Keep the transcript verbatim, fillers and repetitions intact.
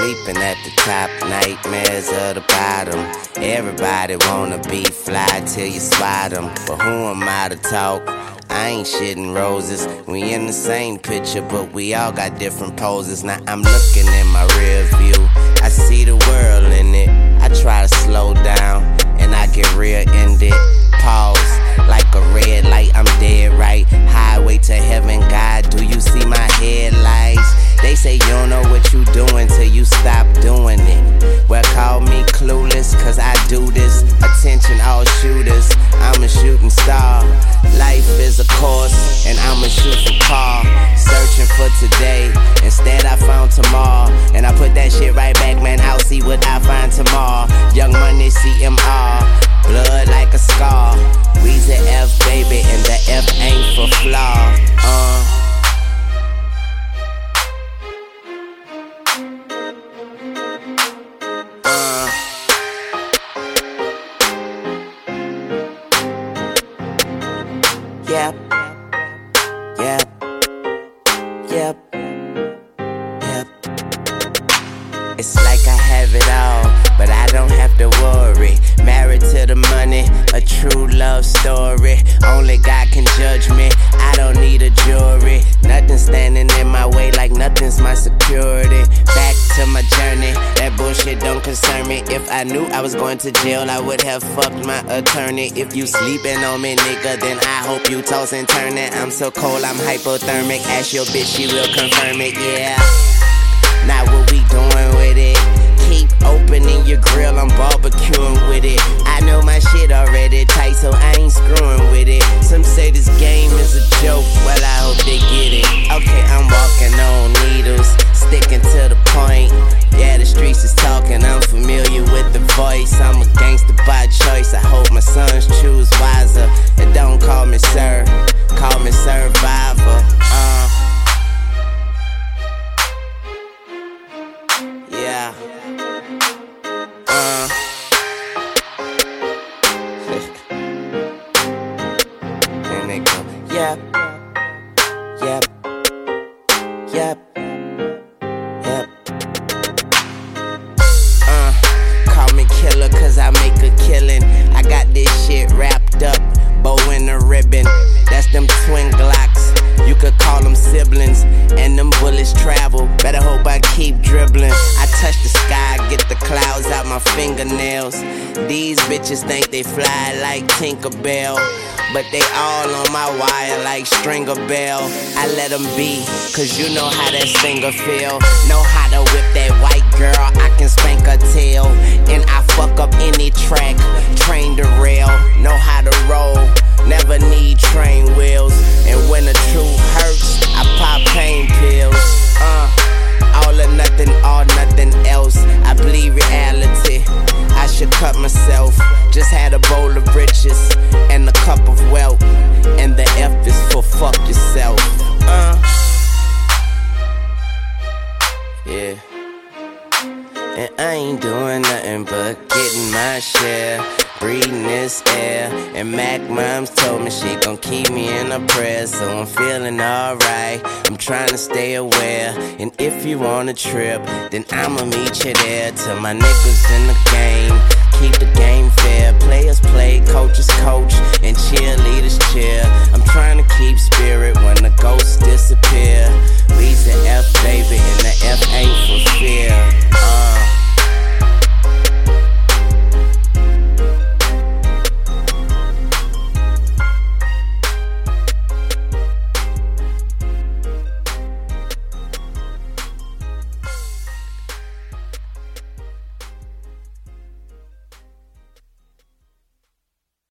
sleeping at the top, nightmares of the bottom. Everybody wanna be fly till you spot them. But who am I to talk? I ain't shitting roses. We in the same picture, but we all got different poses. Now I'm looking in my rear view, I see the world in it. I try to slow down, and I get rear-ended. Pause, like a red light, I'm dead right. Highway to heaven, God, do you see my headlights? They say you don't know what you doing till you stop doing it. Well, call me clueless, cause I do this. Attention all shooters, I'm a shooting star. Life is a course, and I'm a shooting car. Searching for today, instead I found tomorrow. And I put that shit right back, man, I'll see what I find tomorrow. Young Money, C M R, blood like a scar. We's the F, baby, and the F ain't for flaw. Uh Yep, yep, yep, yep. It's like I have it all, but I don't have to worry. Married to the money, a true love story. Only God can judge me, I don't need a jury. Nothing standing in my way, like nothing's my security. Back to my journey, that bullshit don't concern me. If I knew I was going to jail, I would have fucked my attorney. If you sleeping on me, nigga, then I hope you toss and turn it. I'm so cold, I'm hypothermic. Ask your bitch, she will confirm it, yeah. Now what we doing with it? Keep opening your grill, I'm barbecuing with it. I know my shit already tight, so I ain't screwing with it. Some say this game is a joke, well I hope they get it. Okay, I'm walking on needles, sticking to the point. Yeah, the streets is talking, I'm familiar with the voice. I'm a gangster by choice, I hope my sons choose wiser. And don't call me sir, call me survivor. Uh Yeah. Uh. And they go, yep, yep, yep, yep. Uh, call me killer cause I make a killing. I got this shit wrapped up, bow and a ribbon. That's them twin Glocks, you could call them siblings. And them bullets travel, better hope I keep dribbling. I touch the sky, get the clouds out my fingernails. These bitches think they fly like Tinkerbell, but they all on my wire like Stringer Bell. I let them be, cause you know how that singer feel. Know how to whip that white girl, I can spank her tail. And I fuck up any track, train the rail. Know how to roll, never need train wheels. And when the truth hurts, I pop pain pills. Uh, all or nothing, all nothing else. I bleed reality, I should cut myself. Just had a bowl of riches and a cup of wealth. And the F is for fuck yourself. Uh, yeah. And I ain't doing nothing but getting my share, breathing this air. And Mac Moms told me she gon' keep me in her prayers, so I'm feeling alright, I'm trying to stay aware. And if you want a trip, then I'ma meet you there. To my niggas in the game, keep the game fair. Players play, coaches coach, and cheerleaders cheer.